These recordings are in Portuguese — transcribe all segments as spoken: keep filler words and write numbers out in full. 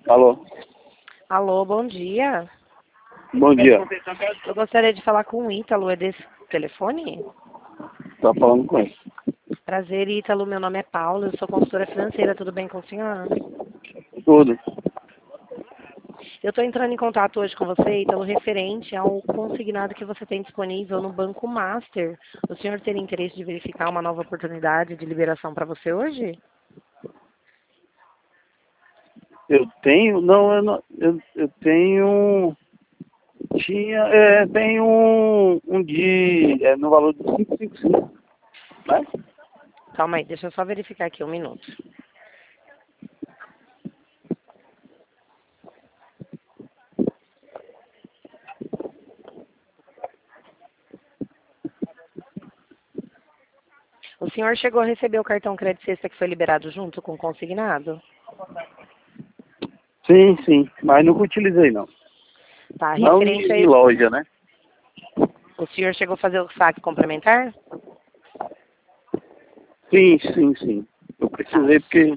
Alô? Alô, bom dia. Bom dia. Eu gostaria de falar com o Ítalo, é desse telefone? Tá falando com ele. Prazer, Ítalo, meu nome é Paula, eu sou consultora financeira, tudo bem com o senhor? Tudo. Eu estou entrando em contato hoje com você, Ítalo, referente ao consignado que você tem disponível no Banco Master. O senhor teria interesse de verificar uma nova oportunidade de liberação para você hoje? Eu tenho, não, eu, não, eu, eu tenho, tinha, é, tenho um, um de, é, no valor de quinhentos e cinquenta e cinco, né? Calma aí, deixa eu só verificar aqui um minuto. O senhor chegou a receber o cartão crédito sexta que foi liberado junto com o consignado? Sim, sim, mas nunca utilizei não. Tá, Não referente a em, em esse, loja, né? o senhor chegou a fazer o saque complementar? Sim, sim, sim. Eu precisei porque,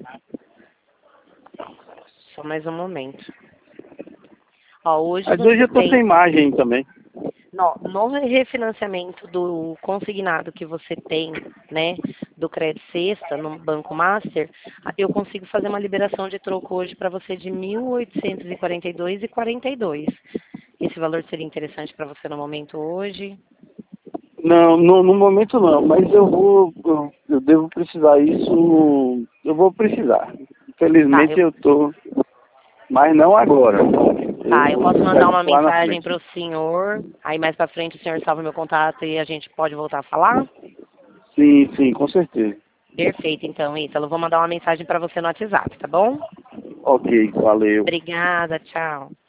Só mais um momento. Ó, hoje mas hoje você eu tô sem tem, margem também. no, no refinanciamento do consignado que você tem, né, do crédito sexta no Banco Master, eu consigo fazer uma liberação de troco hoje para você de mil oitocentos e quarenta e dois reais e quarenta e dois centavos. Esse valor seria interessante para você no momento hoje? Não, no, no momento não, mas eu vou, eu, eu devo precisar isso, eu vou precisar. Tá, Infelizmente eu, eu tô, mas não agora. tá, eu posso Eu mandar pego uma lá na mensagem frente. para o senhor, aí mais para frente o senhor salva meu contato e a gente pode voltar a falar? Sim, sim, com certeza. Perfeito, então, Ítalo. Eu vou mandar uma mensagem para você no WhatsApp, tá bom? Ok, valeu. Obrigada, tchau.